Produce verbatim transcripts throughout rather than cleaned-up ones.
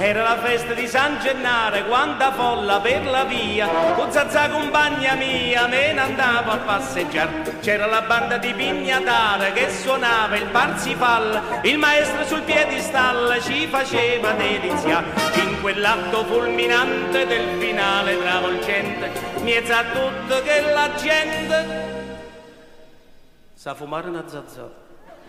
Era la festa di San Gennaro, quanta folla per la via, con Zazà compagna mia, me ne andavo a passeggiare. C'era la banda di Pignatara che suonava il Parsifal, il maestro sul piedistallo ci faceva deliziare. In quell'atto fulminante del finale travolgente, miezza a tutto che la gente sa fumare una Zazà.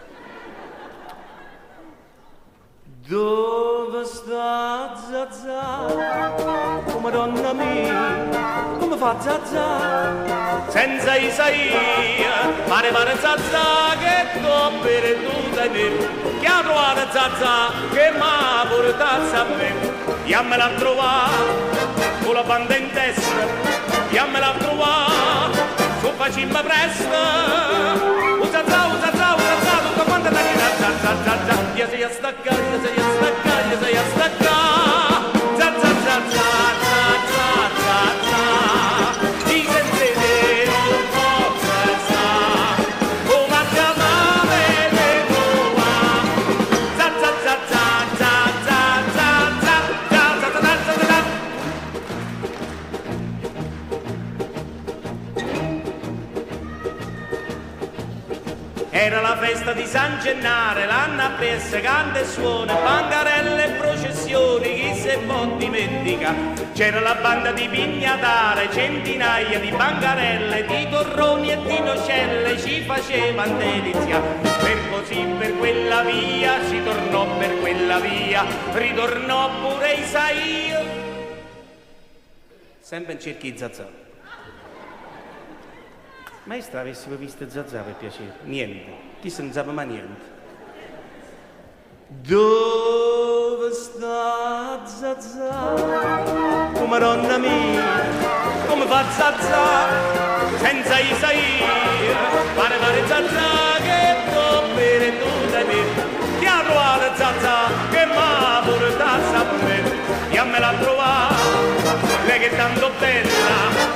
Dove sta Zazà? Come donna mia, come fa Zazà? Senza Isaia, pare pare Zazà che tu per tu dai te. Chi ha trovato Zazà che m'ha portato a me? Iammela a trovare, con la banda in testa. Iammela a trovare, su facimma presto. Un Zazà, un Zazà, un Zazà, tutta quanta la china Zazà, Zazà. Io sei a staccare, io sei a staccare, io sei a staccare. Zazà, Zazà, Zazà, Zazà. Ti sentite un po' Zazà, come a chiamare le nuova. Zazà, Zazà, Zazà, Zazà, Zazà, Zazà, Zazà. Era la festa di San Gennaro, l'anno appresso canta e suona, bancarelle e processioni, chi se può dimentica. C'era la banda di Pignatara, centinaia di bancarelle, di torroni e di nocelle, ci facevano delizia. Per così per quella via, si tornò per quella via, ritornò pure Isaia. Sempre in cerchi Zazà. Maestra, avessimo visto Zazà per piacere? Niente, ti non sapeva mai niente. Dove sta Zazà? Come donna mia, come fa Zazà? Senza Isaia, pare pare Zazà che tu per tu dai me. Chi ha trovato Zazà che m'ha portato a me? Iammela a trovare, lei che è tanto bella.